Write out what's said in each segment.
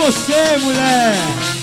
você, mulher.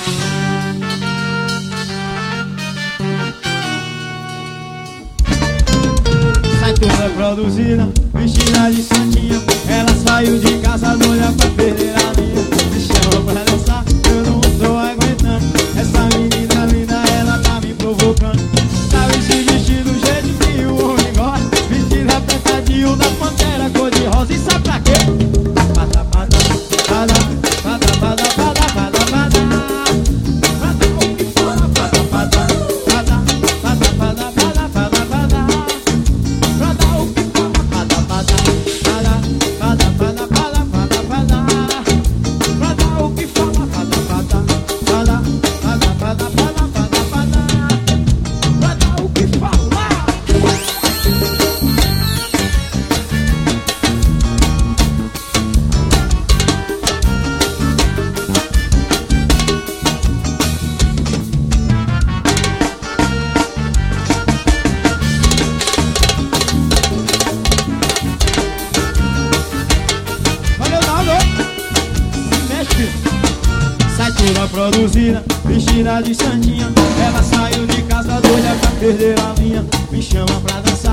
Sai toda produzida, vestida de santinha. Ela saiu de casa doida pra perder a linha. Me chama pra dançar, eu não tô aguentando. Essa menina linda, ela tá me provocando. Sabe esse vestido do jeito que o homem gosta. Vestido apertadinho da pantera cor de rosa. E sabe pra quê? Pada, pada, pada, pada, pada, pada, pada, pada. Pada, o que fala? Pada, pada, pada, pada, pada, pada, pada, pada. Pada, o que fala? Pada, pada, pada, pada, pada, pada, pada, pada. Pada, o que fala? Pada, pada, pada, pada, pada, pada, pada, pada. Pada, o que fala? Valeu, Naldo! Se mexe, filho. Sai toda produzida, vestida de santinha. Ela saiu de casa doida pra perder a linha. Me chama pra dançar.